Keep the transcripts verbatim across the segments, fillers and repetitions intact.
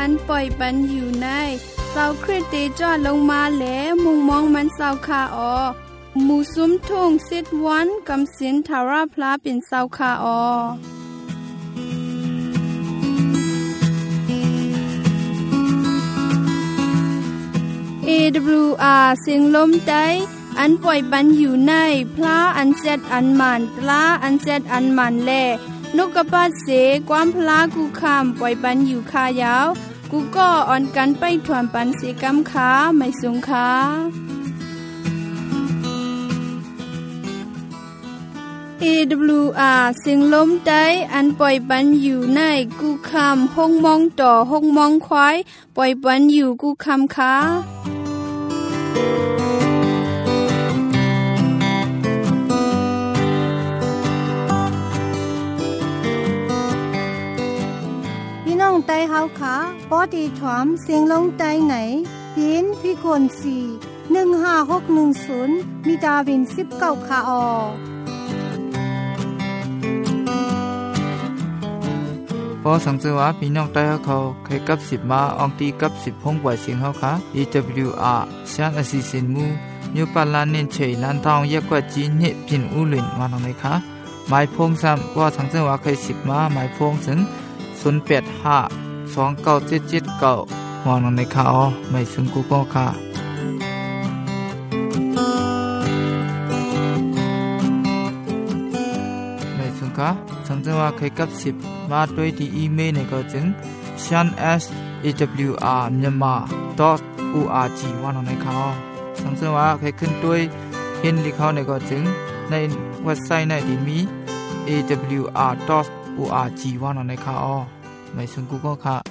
อันปล่อยปันอยู่ในเศร้าคริสเตจอดลงมาแหลมุงมองมันเศร้าคาออหมู่ซุ้มทุ่งสิทวันกำสินทาราพลาเป็นเศร้าคาออเอ ดับเบิลยู อาร์ เสียงลมใจอันปล่อยปันอยู่ในพระอันเซดอันมันตลาอันเซดอันมันแลนกกระปาเสความพลากูคำปล่อยปันอยู่คายาวกูก็อ่อนกันไปถวนปันเสกำขาไม่สงขาเอ ดับเบิลยู อาร์ เสียงลมใจอันปล่อยปันอยู่ในกูคำห้องมองต่อห้องมองควายปล่อยปันอยู่กูคำขาน้องไต้เฮาขาปอดีถวมเสียงลงไต้ไหนปีนพี่คนสี่ หนึ่งห้าหกหนึ่งศูนย์มีดาวินสิบเก้าขาออพอสังเกตว่าพี่น้องไต้เฮาเขาเคยกับสิบมาอองตีกับสิบห้องปล่อยเสียงเฮาค่ะ อี ดับเบิลยู อาร์ ชานอสิสินมูยูปาลานเน้นเฉยลานทองยกว่าจีนเนพินอูหลินมาตรงไหนคะหมายพงซ้ำว่าสังเกตว่าเคยสิบมาหมายพงถึงศูนย์ แปด ห้า สอง เก้า เจ็ด เจ็ด เก้ามองลงในข่าวไม่ซึ่งกูก็ค่ะไม่ซึ่งค่ะสังเกตว่าเคยกับสิบมาด้วยที่อีเมลในก็จึง ชาน เอส เอ ดับเบิลยู อาร์ myanmar ดอท โอ อาร์ จี ว่าลงในข่าวสังเกตว่าเคยขึ้นด้วยเห็นลิข่าวในก็จึงในเว็บไซต์ในที่มี เอ ดับเบิลยู อาร์ ดอท โอ อาร์ จี ว่าลงในข่าวไม่ซึ่งกูก็ค่ะ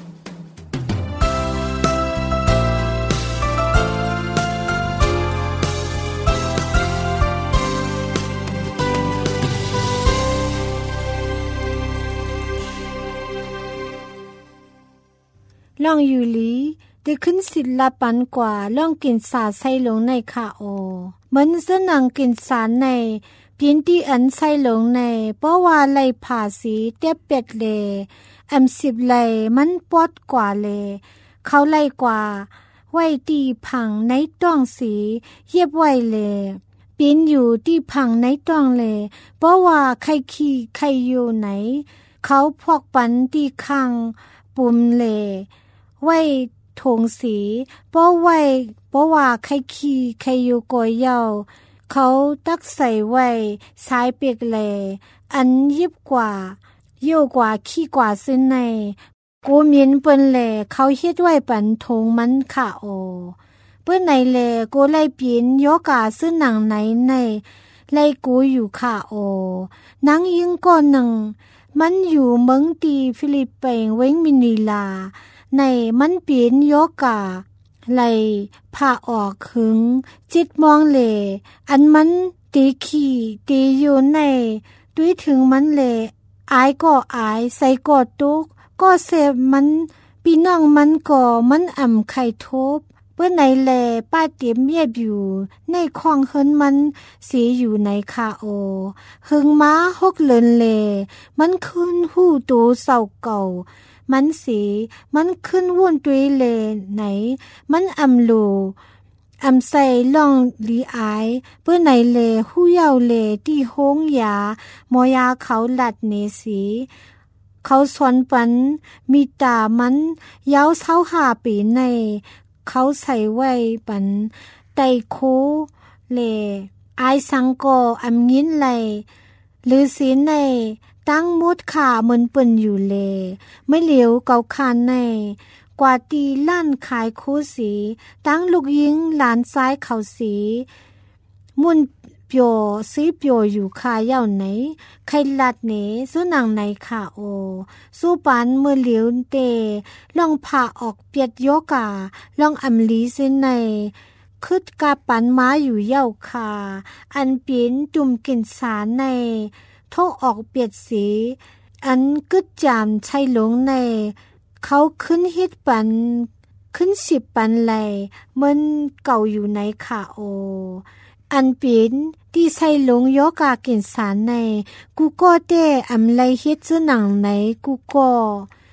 ล่องอยู่ลีได้ขึ้นศิลปันกว่าล่องกินสาใส่ลงในคาโอเหมือนเสนังกินสารในเพียงที่อันใส่ลงในเพราะว่าไล่ผ่าสีเตียบเป็ดเลแอมสิบไล่มันปอดกว่าเลเขาไล่กว่าไว้ตีผังในต้องสีเย็บไว้เลปีนอยู่ที่ผังในต้องเลเพราะว่าใครขี่ใครอยู่ไหนเขาพวกปันที่ข้างปุ่มเลไว้ถงสีเพราะไว้เพราะว่าใครขี่ใครอยู่กอยเยาเขาตักใส่ไว้สายเปียกแลอันยิบกว่าเยี่ยวกว่าขี้กว่าซึ่งในกูมินเปิ้นแลเขาเฮ็ดไว้ปันทงมันค่ะโอเปิ้นไหนแลกูไล่ปีนโยกาซึ่งหนังไหนในไล่กูอยู่ค่ะโอนังยิงก่อนหนึ่งมันอยู่เมืองตีฟิลิปปินส์เวงมินิลาในมันปีนโยกาไล่ผ่าออกหึงจิตมองเลอันมันตีขี่ตีอยู่ในด้วยถึงมันเลอายก็อายใส่กอดตุกก็เสพมันพี่น้องมันก็มันอ่ำไข่ทบเพื่อไหนแลป้าเตรียมเมียบอยู่ในคลองเฮินมันสีอยู่ในคาโอหึงม้าหกเลินเลมันขึ้นหู้ตูเศร้าเก่ามันสีมันขึ้นวุ่นตุยเลไหนมันอ่ำลูอำใส่ล่องลีอายเพื่อไหนเลหู้เยาเลที่โฮงยาหมอยาเขาหลัดเนสีเขาสวนปันมีตามันยาวเศร้าหาปีในเขาใส่ไว้ปันไตโคเลอายสังโกอำงินไหลหรือสีในตั้งมุดขาเหมือนเปิ่นอยู่เลไม่เหลียวเกาคานในกว่าตีลั่นขายคู่สีตั้งลูกยิงหลานซ้ายเขาสีมุนเปียวซีเปียวอยู่คาเย่าไหนใครลัดเนสุนังในขาโอสู้ปันเมื่อเหลียวเตลองผ่าออกเปียดโยกาลองอำลีเส้นในคึดกาปันม้าอยู่เย่าคาอันเปียนจุ่มกินสารในโทออกเปียดสีอันกึดจามใช่หลงในเขาขึ้นฮิตปันขึ้นสิบปันไหลมันเก่าอยู่ในขาโออันปีนที่ใส่หลงโยกากินสารในกูก็เต้อำไลเฮ็ดซื้อหนังไหนกูก็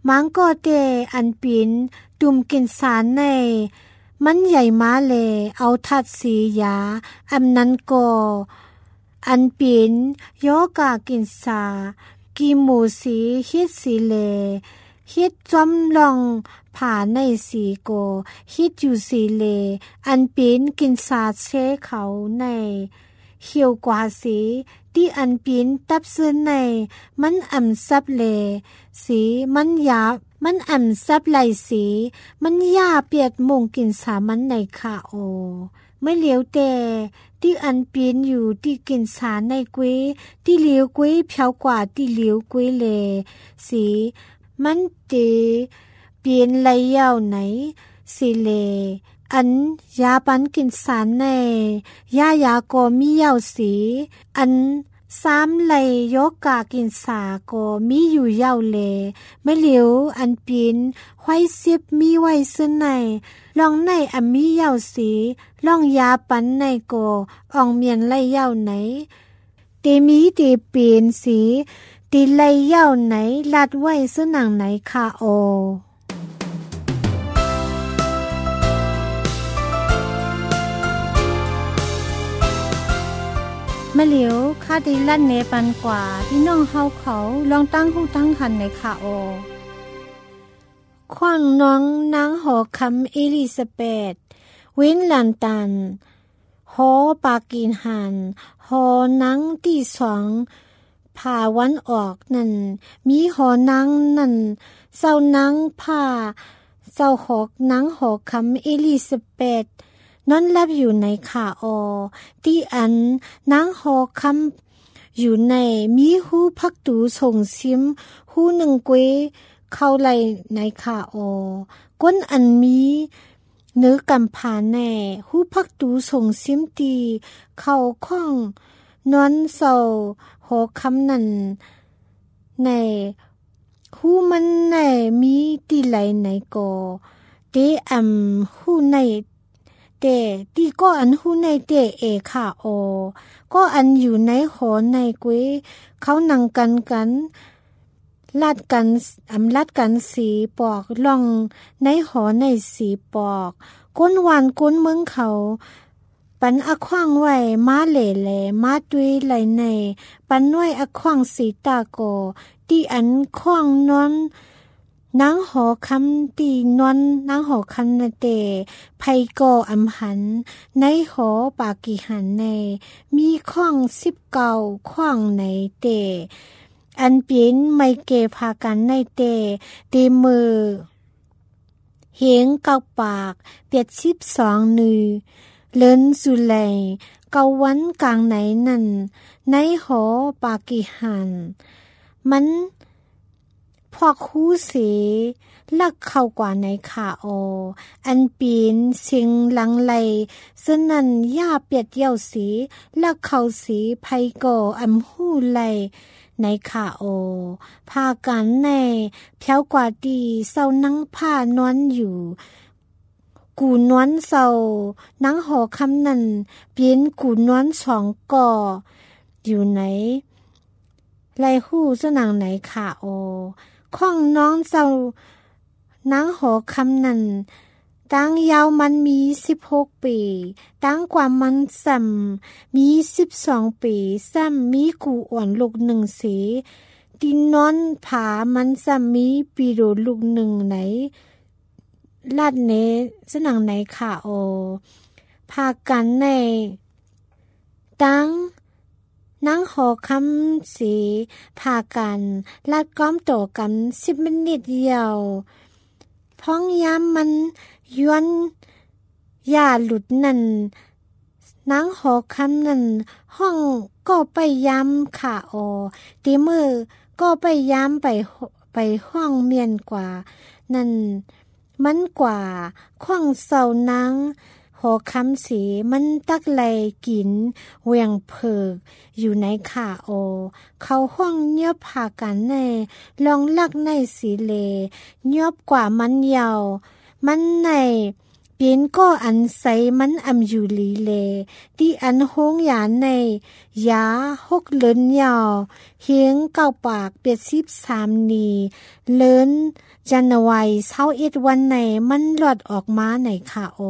มังก็เตอันปินตุ่มกินสารในมันใหญ่มาเลเอาทัดสียาอำนั้นก็อันปินโยกากินสากีหมูสีฮิตสีเลฮิตจอมลองผ่าในสีโกฮิตอยู่สีเลอันปินกินสาเชเขาในเขียวกว่าสีที่อันปินตับซื้อในมันอ่ำซับเลสีมันหยาบมันอ่ำซับไหลสีมันยาเปียดมงกินสามันในค่ะโอไม่เหลียวแต่ที่อันปินอยู่ที่กินสาในกุ้ยที่เหลียวกุ้ยเพียวกว่าที่เหลียวกุ้ยเลสีมันตีเปลี่ยนไหลยาวไหนสิเลอันยาปันกินสารในยายาก็มียาวสีอันสามไหลยกกากินสาก็มีอยู่ยาวเลไม่เหลียวอันปีนไว้สิบมีไว้ซึ่งในลองในอันมียาวสีลองยาปันในก็อ่องเมียนไหลยาวไหนเตมีเตเปลี่ยนสีตีไหลยาวไหนลัดไว้ซึ่งหนังไหนค่ะโอมะเหลียวค่าดีลั่นเนปันกว่าพี่น้องเฮาเขาลองตั้งหูตั้งหันในค่ะโอขว้างน้องนางหอคำเอลิซาเบธเว้นลันตันหอปากีนหันหอนังที่สองผ่าวันออกนั่นมีหอนังนั่นเศร้านังผ่าเศร้าหอกนังหอคำเอลิซาเบธนอนรับอยู่ในขาออที่อันนางหอคำอยู่ในมีหูพักตูส่งซิมหูหนึ่งเกวเข้าไหลในขาออก้นอันมีเนื้อกำผาแน่หูพักตูส่งซิมตีเข้าข้องนอนเศร้าหอคำนั่นในหูมันในมีตีไหลในก่อเตอำหูในแต่ที่ก็อันหูในเตเอค่ะโอก็อันอยู่ในหอในกุ้ยเขานั่งกันกันลาดกันอำลาดกันสีปอกล่องในหอในสีปอกก้นหวานก้นเมืองเขาปันอะขว้างไว้มาเหล่แหลมาตุยไหลในปันไว้อะขว้างสีตาโกที่อันขว้างนอนนางหอคำตีนวนนางหอคำนาเตไพกออำหันในหอปากีหันในมีข้องสิบเก้าข้องในเตอันเปียนไม่เกพากันในเตเตมือเหงเก้าปากเปียดสิบสองนือเลินสุไลเกาวันกลางไหนนั่นในหอปากีหันมันพวกหูเสลักเข้ากว่าในขาโออันปีนเสียงหลังไหลสนันย่าเปียดเยี่ยวสีลักเข้าสีไพโกอำหูไหลในขาโอพากันในเพียวกว่าดีเศร้านั่งผ้านอนอยู่กูนวนเศร้านั่งหอคำนั่นเปลี่ยนกูนวนสองก่ออยู่ไหนไล่หู้สนังไหนขาโอข้องน้องเจ้านางหอคำนั้นตั้งยาวมันมีสิบหกปีตั้งกว่ามันซ้ำมีสิบสองปีซ้ำมีกูอ่อนลูกหนึ่งสีตีนอนผามันซ้ำมีปีโดลูกหนึ่งไหนลาดเนสนังไหนค่ะโอพากันในตั้งนางหอคำสีพากันลาดก้อมโตกันสิบมินิตเดียวพ้องย้ำมันย้อนอย่าหลุดนั่นนางหอคำนั่นห้องก็ไปย้ำขาโอตีมือก็ไปย้ำไปไปห้องเมียนกว่านั่นมันกว่าข้องเสานางหอคำสีมันตักไหลกินเวียงเพิกอยู่ในขาโอเขาห้องเงียบพากันในลองลักในสีเลเงียบกว่ามันยาวมันในเเป็นก็อันใสมันอำอยู่ลีเลที่อันโฮงหยานในยาหกเลินยาวเฮียงเก้าปากเปียดสิบสามนีเลินจันวัยเศร้าเอ็ดวันในมันหลอดออกมาในค่ะโอ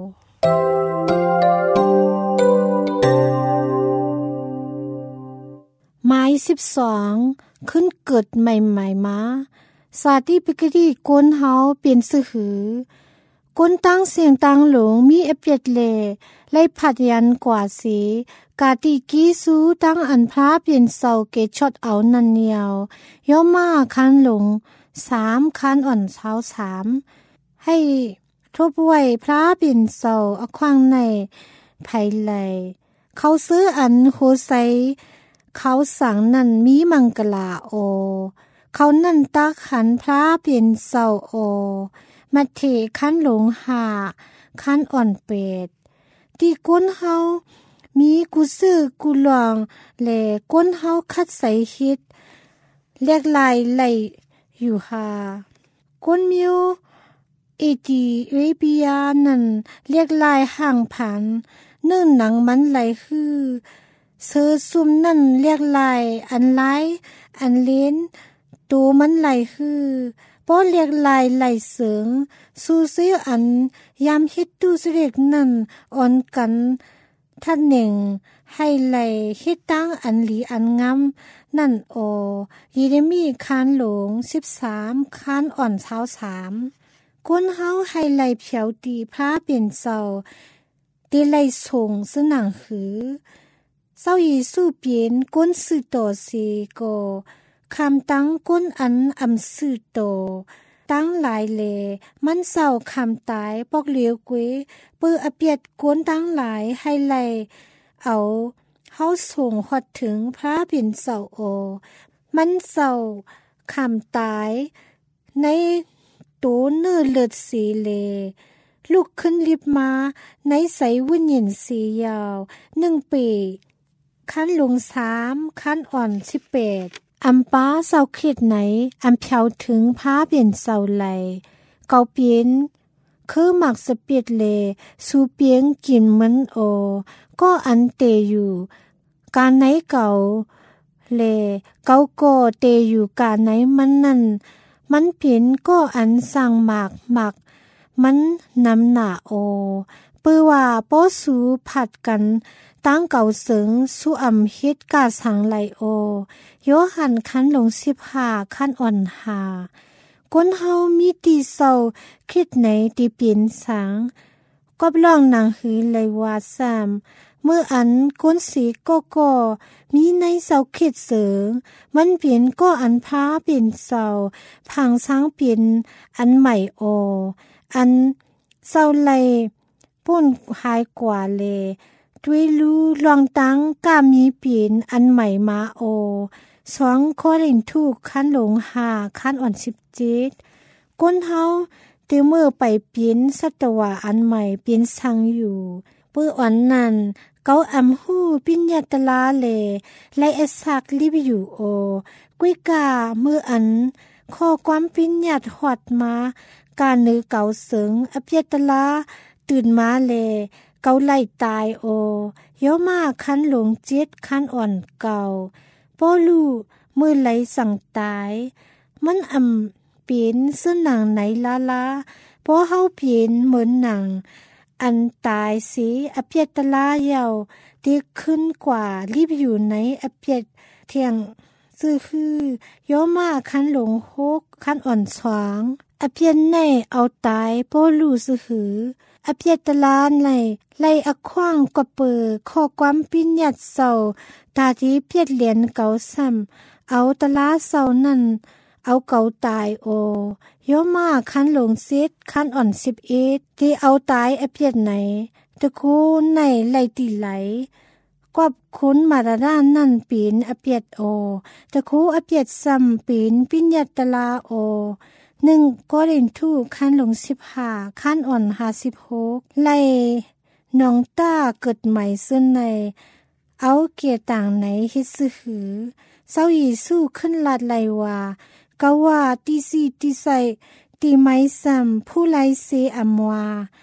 ไม้สิบสองขึ้นเกิดใหม่ๆมาสาธิปิกดีกวนเฮาเปลี่ยนสือหือกวนตั้งเสียงตั้งหลงมีเอเปียดเลไล่ผัดยันกว่าสีกาติกีสูตั้งอันพระเปลี่ยนเศร้าเกชดเอานันเนียวย่อมาคันหลงสามคันอ่อนเช้าสามให้ทบไว้พระเปลี่ยนเศร้าอควางในไผไหลเขาซื้ออันโฮไซเขาสั่งนั่นมีมังกลาโอเขานั่นตักขันพระเปลี่ยนเศร้าโอมาเทคันหลงหาคันอ่อนเป็ดที่ก้นเฮามีกุซื้อกุหลวงและก้นเฮาคัดใส่ฮิตเรียกลายไหลอยู่หาก้นมิวเอดีเอเบียนั่นเรียกลายห่างผันเนื่องหนังมันไหลฮือเสือซุ่มนั่นเรียกลายอันไลอันเล้นตูมันไหลฮือป้อเรียกลายไหลเสืองสู้ซื้ออันยามฮิตตูสเรกนั่นอ่อนกันท่านหนึ่งให้ไหลฮิตตั้งอันหลีอันงามนั่นโอยีเรมีคานหลงสิบสามคานอ่อนเช้าสามก้นเฮาให้ไหลเผียวตีพระเปลี่ยนเศร้าตีไหลส่งสนังหือเศร้ายีสู้เปลี่ยนก้นสื่อต่อสีโกคำตั้งก้นอันอำสื่อโตตั้งหลายเลมันเศร้าคำตายปอกเหลียวกุ้ยปื้ออเปียดก้นตั้งหลายให้ไหลเอาเฮาส่งฮอดถึงพระปิ่นเศร้าโอมันเศร้าคำตายในตูเนื้อเลือดสีเลลุกขึ้นรีบมาในใสวุ่นหยินสียาวหนึ่งปีคันลงสามคันอ่อนสิบแปดอำป้าเศร้าเข็ดไหนอำเพียวถึงพาเปลี่ยนเศร้าไหลเกาเปลี่ยนคือหมักสเปียดเลสูเปียงกินมันโอก็อันเตอยู่การไหนเก่าเลเกาก็เตอยู่การไหนมันนั่นมันเปลี่ยนก็อันสั่งหมากหมักมันนำหนาโอปื้อว่าป้อสูผัดกันตั้งเก่าเสิงสู้อำเฮ็ดกาสังไหลโอโยหันคันลงสิบห้าคันอ่อนหาก้นเฮามีตีเศร้าคิดไหนตีเปลี่ยนสังก็บลองนางหือเลยว่าซ้ำเมื่ออันก้นสีก็ก็มีในเศร้าคิดเสิงมันเปลี่ยนก็อันพาเปลี่ยนเศร้าพังสังเปลี่ยนอันใหม่โออันเศร้าไหลป่นหายกว่าเลด้วยรู้ลองตั้งกามีเปลี่ยนอันใหม่มาโอสองโครินทูกคันหลงหาคันอ่อนสิบเจ็ดก้นเฮาเตเมื่อไปเปลี่ยนสัตวะอันใหม่เปลี่ยนสังอยู่เปื้ออ่อนนั่นเกาอำหู้ปิญญาตลาเลไลเอสักลิบอยู่โอกุ้ยกาเมื่ออันข้อความปิญญาตหอดมาการเนื้อเก่าเสิงอภิยตลาตื่นมาเลเกาไล่ตายโอย่อมาคันหลงเจ็ดคันอ่อนเก่าป้อลูมือไหลสั่งตายมันอำเปลี่ยนเสื้อหนังไหนลาลาป้อเฮาเปลี่ยนเหมือนหนังอันตายสีอภิยตลาเยาเด็กขึ้นกว่ารีบอยู่ในอภิยเทียงซื่อคือย่อมาคันหลงหกคันอ่อนสวางอภิยในเอาตายป้อลูซื่อหืออภิยตลาในไล่อขว้างกว่าเปิดข้อความปิญญาตเศร้าตาที่เพียดเหรียญเก่าซ้ำเอาตลาเศร้านั่นเอาเก่าตายโอย่อมาคันหลงเซตคันอ่อนสิบเอ็ดที่เอาตายอภิยตไหนตะคูในไล่ตีไหลกว่าคุณมาดาด้านนั่นปีนอภิยตโอตะคูอภิยตซ้ำปีนปิญญาตลาโอหนึ่งก็เล่นทูคันหลงสิบห้าคันอ่อนห้าสิบหกไล่น้องต้าเกิดใหม่ซึ่งในเอาเกียต่างไหนเฮ็ดซื้อหือเศร้ายีสู้ขึ้นลาดไลว่าเกาว่าตีสีตีใส่ตีไม้ซ้ำผู้ไลเซอำวา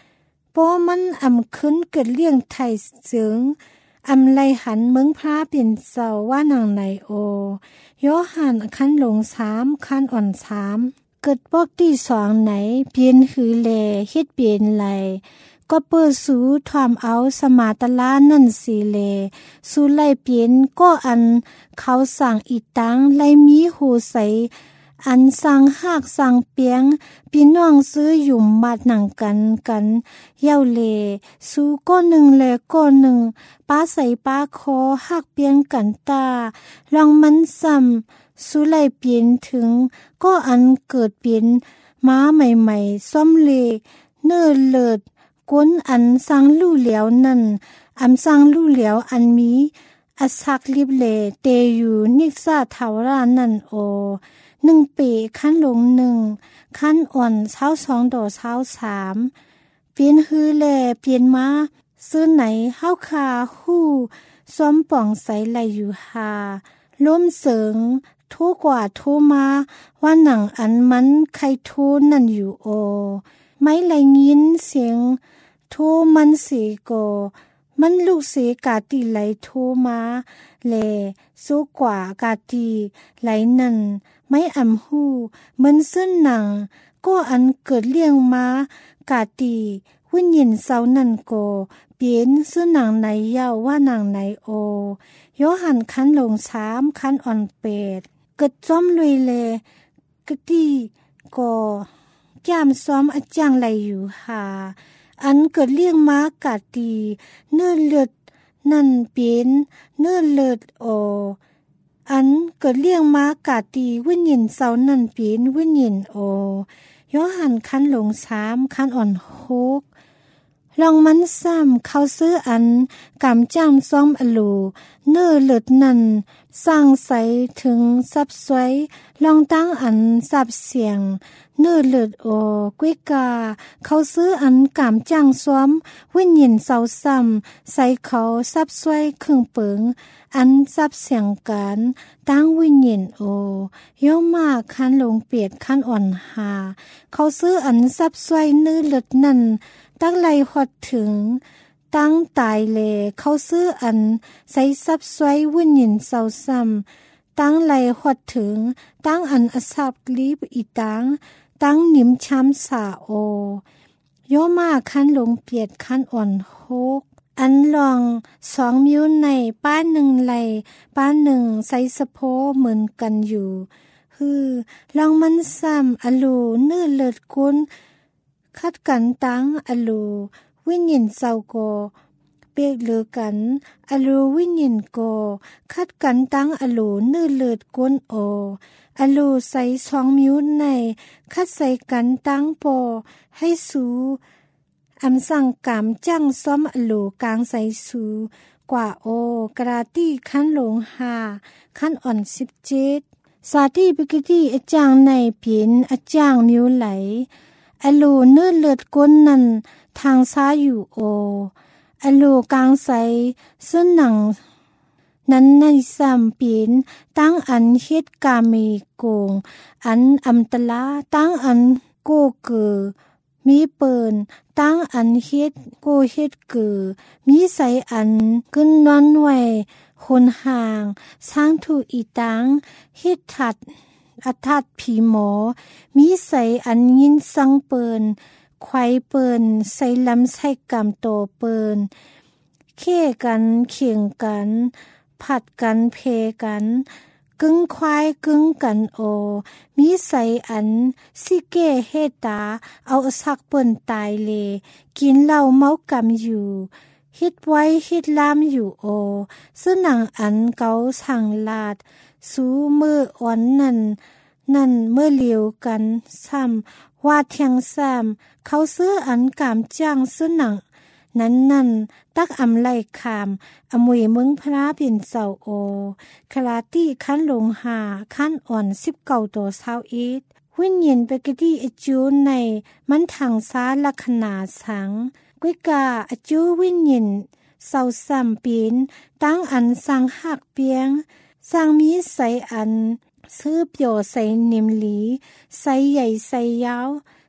ปอมันอำขึ้นเกิดเลี้ยงไทยเสืองอำไลหันเมืองพระเปลี่ยนเศร้าว่านางไหนโอยอหันคันหลงสามคันอ่อนสามเกิดปอกที่สองไหนเปลี่ยนหือแลเฮ็ดเปลี่ยนไหลก็เปิดสูถอมเอาสมาตลานั่นสีเลสูไล่เปลี่ยนก็อันเขาสั่งอีตังไล่มีหูใสอันสั่งหากสั่งเปียงพี่น้องซื้อหยุ่มมาดหนังกันกันเย้าเลสูก้อนหนึ่งแลก้อนหนึ่งป้าใส่ป้าคอหักเปียงกันตาลองมันซ้ำสูไล่เปลี่ยนถึงก็อันเกิดเปลี่ยนม้าใหม่ๆซ่อมเลเนื้อเลิดก้นอันสังลู่เหลียวนั่นอำสังลู่เหลียวอันมีอสักลิบเลเตอยู่นิกซาเทารานั่นโอหนึ่งปีขั้นลงหนึ่งขั้นอ่อนเช้าสองดอกเช้าสามเปลี่ยนฮือแลเปลี่ยนมาซื้อไหนเฮาคาฮู้ซ้อมป่องใสไหลอยู่หาล้มเสริงทุกว่าโทมาว่าหนังอันมันใครโทนั่นอยู่โอไม่ไหลยินเสียงโทมันสีโกมันลูกเสกาติไหลโทมาแลสูกว่ากาติไหลนั่นไม่อำหูมันซึ่นหนังก็อันเกิดเลี้ยงมากาติวิญญาณเศร้านั่นโกเปลี่ยนซึ่นหนังไหนเย้าว่าหนังไหนโอยอหันคันลงสามคันอ่อนเป็ดเกิดจ้อมลุยเลกะติก็ย่ามซ้อมอาจางไหลอยู่หาอันเกิดเลี้ยงม้ากาตีเนื้อเลือดนั่นเปลี่ยนเนื้อเลือดโออันเกิดเลี้ยงม้ากาตีวิญญาณเศร้านั่นเปลี่ยนวิญญาณโอยอหันคันหลงสามคันอ่อนโฮกลองมันซ้ำเขาซื้ออันกำจ้างซ้อมอลูเนื้อเลือดนั่นสร้างใสถึงซับสวยลองตั้งอันซับเสียงเนื้อเลือดโอกุ้ยกาเขาซื้ออันกำจ้างซ้อมวิญญาณเศร้าซ้ำใส่เขาซับสวยครึ่งเปิงอันซับเสียงกันตั้งวิญญาณโอย่อมากคันลงเปียดคันอ่อนหาเขาซื้ออันซับสวยเนื้อเลือดนั่นตั้งไหลหดถึงตั้งตายเลเขาซื้ออันใส่ซับสวยวิญญาณเศร้าซ้ำตั้งไหลหดถึงตั้งอันอสับลีบอีตังตั้งนิ่มช้ำสาโอย่อมาคันลงเปียดคันอ่อนโฮกอันลองสองมิ้วในป้าหนึ่งไหลป้าหนึ่งใส่สะโพเหมือนกันอยู่ฮือลองมันซ้ำอลูเนื้อเลือดกุนคัดกันตั้งอลูวิญญาณเศร้าโกเปียกเหลือกันอลูวิญญาณโกคัดกันตั้งอลูเนื้อเลือดกุนโออลูใส่สองมิ้วในคัดใส่กันตั้งโปให้สูอำสั่งกามจ้างซ้อมอลูกลางใส่สูกว่าโอกราตี้คันหลงหาคันอ่อนสิบเจ็ดสาธิปิกตี้อาจางในเพียนอาจางมิ้วไหลอลูเนื้อเลือดก้นนั่นทางซ้ายอยู่โออลูกลางใสซึ่งหนังนั้นในซ้ำเปลี่ยนตั้งอันเฮ็ดกาเมโกงอันอัมตลาตั้งอันโกเกอมีเปินตั้งอันเฮ็ดโกเฮ็ดเกอมีใสอันกึ้นนอนไว้คนห่างสร้างถูอีตังเฮ็ดถัดอัทัดผีหมอมีใสอันยินสังเปินควายเปินใส่ลำไส้กำโตเปินเค่กันเขียงกันผัดกันเพกันกึ่งควายกึ่งกันโอมีใสอันสิเกเฮตาเอาสักเปินตายเลกินเหล้าเมากำอยู่ฮิดไว้ฮิดลามอยู่โอซึ่งหนังอันเกาสั่งลาดสูมืออ่อนนั่นนั่นเมื่อเลียวกันซ้ำว่าเทียงซ้ำเขาซื้ออันกามจ้างซึ่งหนังนั้นนั่นตักอำไลคามอมวยเมืองพระเป็นเจ้าโอคลาตี้ขั้นลงหาขั้นอ่อนสิบเก้าตัวเศร้าอีดวิญญาณไปกที่อจูในมันทางซ้าลักษณะสังกุ้ยกาอจูวิญญาณเศร้าซ้ำปีนตั้งอันสังหักเปียงสร้างมีใสอันซื้อเปียวใสนิมหลีใสใหญ่ใสยาว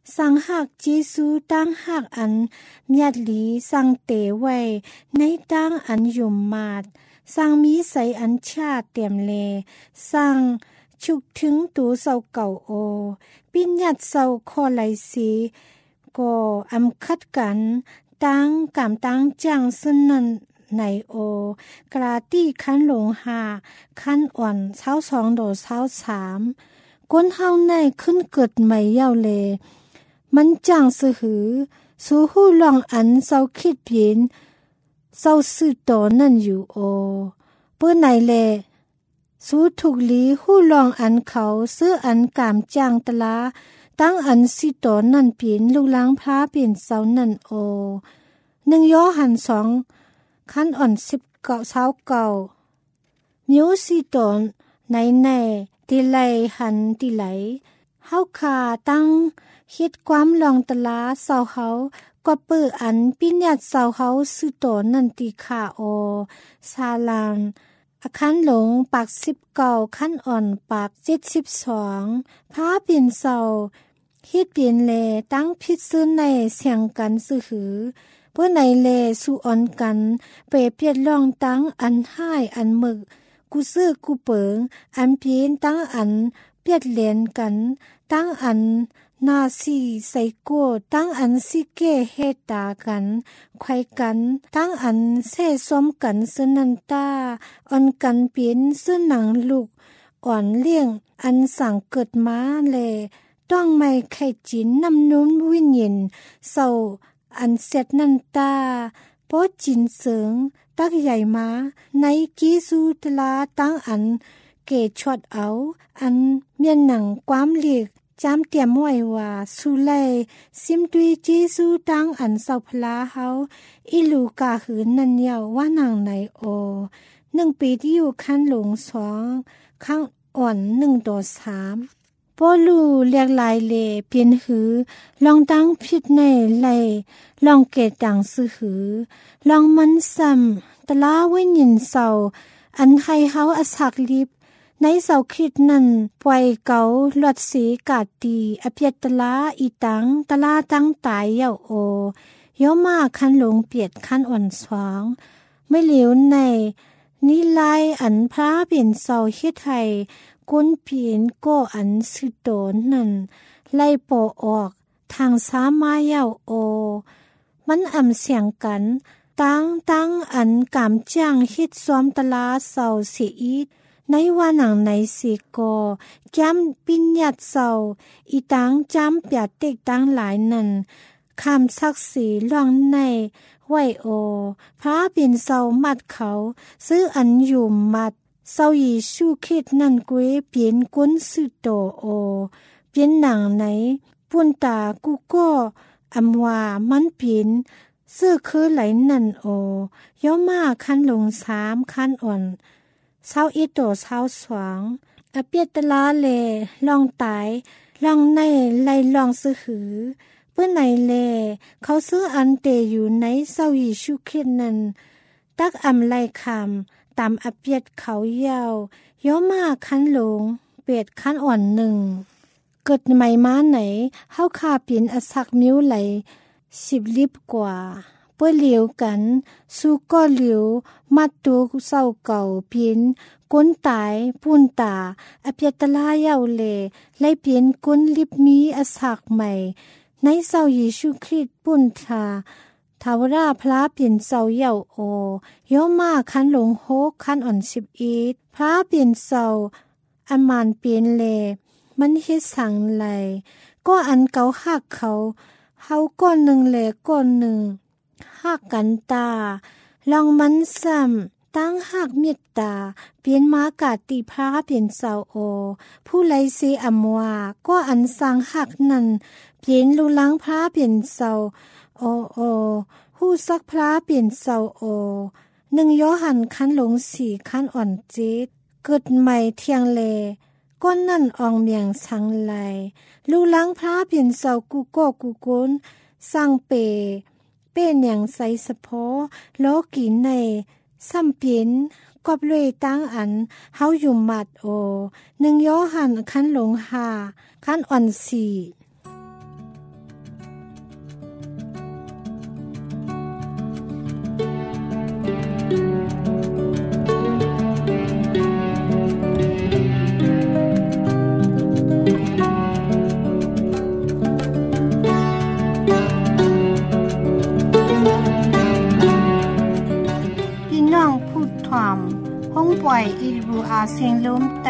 สังหักเจซูตั้งหักอันเมียดหลีสังเตไว้ในตั้งอันยุมมาดสังมีใสอันชาเต็มเลสังฉุกถึงตูเศร้าเก่าโอปิญญาตเศร้าคอไหลสีก็อำคัดกันตั้งกำตั้งจังสนันในโอกราตี้คันหลงหาคันอ่อนเช้าสองโดเช้าสามก้นเฮาในขึ้นเกิดใหม่เย้าเลมันจังสือหือสู้หู้ลองอันเศร้าคิดเปลี่ยนเศร้าสื่อต่อนั่นอยู่โอเปื้อไหนเลสู้ถูกลีหู้ลองอันเขาซื้ออันกามจางตะลาตั้งอันสิต่อนั่นเปลี่ยนลูกล้างพระเปลี่ยนเศร้านั่นโอหนึ่งย่อหันสองขั้นอ่อนสิบเก่าเช้าเก่ามิวสิตอนในในติไลหันติไหลเฮาคาตั้งคิดความลองตะลาเศร้าเฮาก็เปิดอันปิญญาตเศร้าเฮาสิตอนนันติขาโอซาลานอคันหลงปากสิบเก่าขั้นอ่อนปากเจ็ดสิบสองพาเปลี่ยนเศร้าคิดเปลี่ยนเลตั้งพิษซื้อในเสียงกันซื้อหือเพื่อในเลสู่อ่อนกันเปรเปียดลองตั้งอันห้ายอันหมึกกูซื้อกูเปิงอันเพียนตั้งอันเปียดเหรียญกันตั้งอันนาซีใส่โก้ตั้งอันซิเก้เฮตากันไขว้กันตั้งอันเซ่ซ้อมกันซึนันตาอ่อนกันเปลี่ยนซึหนังลูกอ่อนเลี้ยงอันสั่งเกิดมาเลต้องไม่ไข่จินน้ำนุ่มวิญญาณเศร้าอันเสร็จนันตาโปจินเสริงตักใหญ่มาในกีซูตลาตั้งอันเกชดเอาอันเมียนหนังความเลีกจำเตรียมไว้ว่าสุไลซิมตุยจีซูตั้งอันเศร้าพลาเฮาอิลูกาหืนนันเยาว่าหนังในโอหนึ่งปีที่อยู่ขั้นหลงสองข้างอ่อนหนึ่งต่อสามพอลูเรียกลายเลเปลี่ยนหือลองตั้งผิดในไลลองเกตดังซื้อหือลองมันซ้ำตะลาไว้ยินเศร้าอันให้เฮาอสักลิบในเสาคิดนั่นปล่อยเกาลวดสีกาดตีอเปียตะลาอีตังตะลาตั้งตายเยาโอย่อมาคันหลงเปียดคันอ่อนสวางไม่เหลียวในนิลายอันพระเปลี่ยนเสาเฮ็ดไทยก้นเปลี่ยนก็อันสิโตนนั่นไล่ปอออกทางสามาเยาโอมันอ่ำเสียงกันตั้งตั้งอันกามจ้างเฮ็ดซ้อมตะลาเสาเสียอีดในว่าหนังในสีกอจำปิญญาตเศร้าอีตังจำเปียเต็กตังหลายนั่นคำศักดิ์ศรีล่องในไหวโอพระเป็นเศร้ามัดเขาซื้ออันอยู่มัดเศร้ายีชูคิดนั่นกุ้ยเปลี่ยนก้นสุดโตโอเปลี่ยนหนังไหนปุ่นตากูก็อำว่ามันเปลี่ยนเสื้อคือไหลนั่นโอย่อมาคันลงสามคันอ่อนเศร้าอีโตเศร้าสวงอเปียตลาเลลองตายลองในไลลองซื้อหือเพื่อไหนเลเขาซื้ออันเตอยู่ในเศร้ายีชูคิดนั่นตักอำไลคำตามอเปียดเขายาวย่อมาคันหลงเปียดคันอ่อนหนึ่งเกิดใหม่มาไหนเฮาคาเปลี่ยนอสักมิ้วไหลสิบลิบกว่าเปื้อเหลียวกันสู้ก็เหลียวมัดตัวเศร้าเก่าเปลี่ยนก้นตายปุ่นตาอเปียตลาเยาเลไล่เปลี่ยนก้นลิบมีอสักใหม่ในเศร้าเยซูคริสต์ปุ่นทาทาวราพระเปลี่ยนเศร้าเยาโอย่อมาคันหลงโฮกคันอ่อนสิบอีดพระเปลี่ยนเศร้าอันมานเปลี่ยนเลมันเฮ็ดสังไหลก็อันเก่าหักเขาเฮาก้อนหนึ่งแหลก้อนหนึ่งหักกันตาลองมันซ้ำตั้งหักเมตตาเปลี่ยนมากาติพระเปลี่ยนเศร้าโอผู้ไลเซอำว่าก็อันสังหักนั่นเปลี่ยนลูลังพระเปลี่ยนเศร้าโอโอผู้ซักพระเปลี่ยนเศร้าโอหนึ่งย่อหันคันหลงสี่คันอ่อนเจ็ดเกิดใหม่เทียงเลก้นนั่นอองเมียงสังไหลลูลังพระเปลี่ยนเศร้ากูโกกูโกนสร้างเปเป้นอย่างใสสะโพโลกีในซ้ำเปลี่ยนกอบเลยตั้งอันเฮาอยู่มัดโอหนึ่งย่อหันคันหลงหาคันอ่อนสี่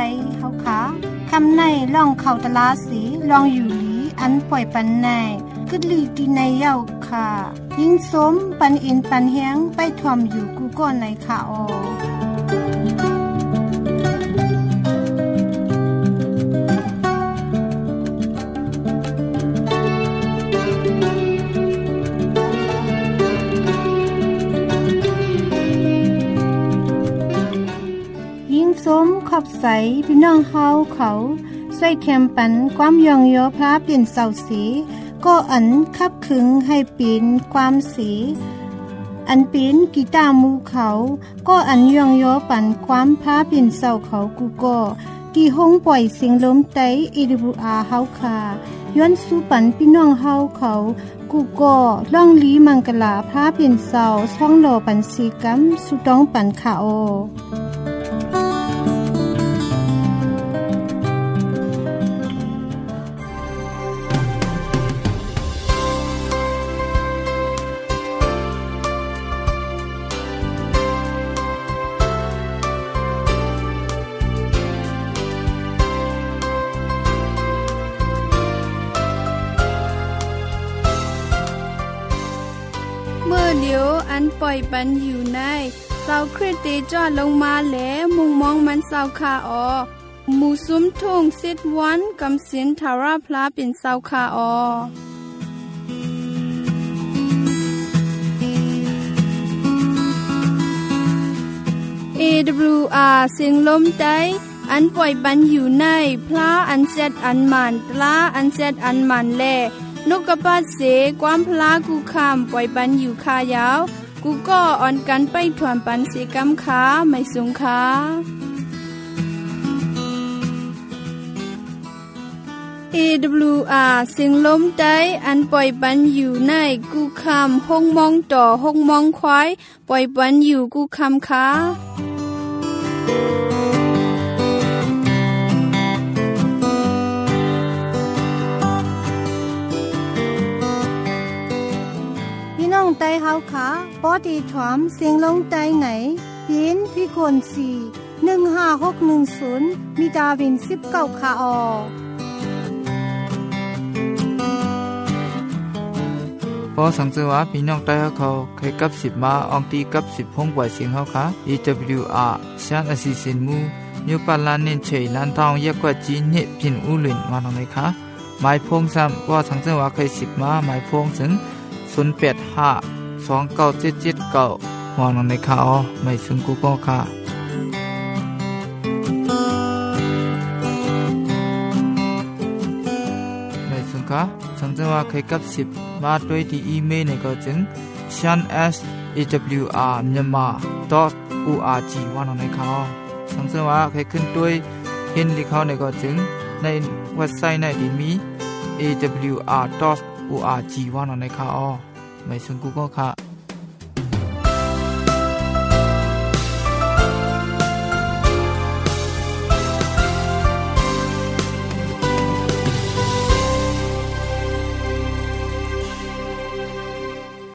เฮาค่ะคำในล่องเข้าตลาสีลองอยู่หลีอันปล่อยปันในกึดลีตีในเย้าค่ะยิ่งสมปันอินปันเฮียงไปถ่วมอยู่กูก่อนในค่ะออสมขอบใสพี่น้องเฮาเขาใส่แคมปันความยองยอพระเปลี่ยนเสาสีก็อันคับขึงให้ปีนความสีอันปีนกีตาร์มูเขาก็อันยองยอปันความพระเปลี่ยนเสาเขากูก็ที่ห้องปล่อยเสียงลมไต เอ ดับเบิลยู อาร์ เฮาค่ะย้อนสู่ปันพี่น้องเฮาเขากูก็ล่องลีมังกลาพระเปลี่ยนเสาช่องโลปันสีกัมสุต้องปันค่ะโอเลียวอันปล่อยปันอยู่ในเสาคริสเตจอดลงมาแล้วมุงมองมันเสาคาออหมู่ซุ้มทุ่งสิดวันกำสินทาราพลาเป็นเสาคาออ เอ ดับเบิลยู อาร์ เสียงลมไตอันปล่อยปันอยู่ในพลาอันเซดอันมันตลาอันเซดอันมันแลนกกระปัดเสความพลากูคำปล่อยปันอยู่คายาวกูก็อ่อนกันไปถ่วมปันเสกำขาไม่สูงขาเอ ดับเบิลยู อาร์ เสียงลมไตอันปล่อยปันอยู่ในกูคำห้องมองต่อห้องมองควายปล่อยปันอยู่กูคำขาไตเฮาขาปอดีถวมเสียงลงไตไหนปีนพี่คนสี่หนึ่งห้าหกหนึ่งศูนย์มีดาวินสิบเก้าคาออพอสังเกตว่าพี่น้องไตเขาเคยกับสิบมาอองตีกับสิบห้องปล่อยเสียงเขาค่ะ เอ ดับเบิลยู อาร์ ชานอสิสินมูนิวปาลานเน้นเฉยลันทองแยกกว่าจีนเนี่ยพินอุลินมาตรงไหนคะหมายพงซ้ำว่าสังเกตว่าเคยสิบมาหมายพงถึงศูนย์แปดห้าสองเก้าเจ็ดเจ็ดเก้าหอนังในข่าวไม่ซึ่งกูก็ค่ะไม่ซึ่งค่ะสังเกตว่าเคยกับสิบมาด้วยที่อีเมลในก็จึง shan s a w r myanmar dot org ว่านังในข่าวสังเกตว่าเคยขึ้นด้วยเห็นที่เขาในก็จึงในเว็บไซต์ในที่มี เอ ดับเบิลยู อาร์ dot org ว่านังในข่าวไม่ซึ่งกูก็ค่ะ